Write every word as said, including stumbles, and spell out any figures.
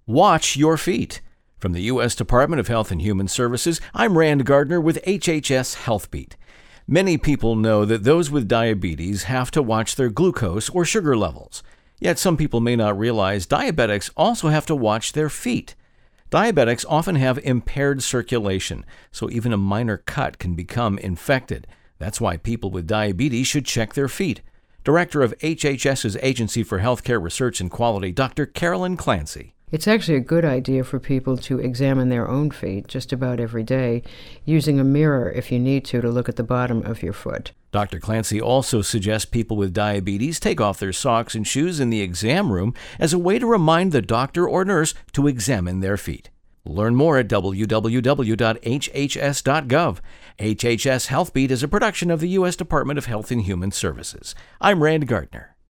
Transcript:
Watch your feet. From the U S Department of Health and Human Services, I'm Rand Gardner with H H S HealthBeat. Many people know that those with diabetes have to watch their glucose or sugar levels. Yet some people may not realize diabetics also have to watch their feet. Diabetics often have impaired circulation, so even a minor cut can become infected. That's why people with diabetes should check their feet. Director of HHS's Agency for Healthcare Research and Quality, Doctor Carolyn Clancy. It's actually a good idea for people to examine their own feet just about every day, using a mirror if you need to to look at the bottom of your foot. Doctor Clancy also suggests people with diabetes take off their socks and shoes in the exam room as a way to remind the doctor or nurse to examine their feet. Learn more at w w w dot h h s dot gov. H H S HealthBeat is a production of the U S Department of Health and Human Services. I'm Rand Gardner.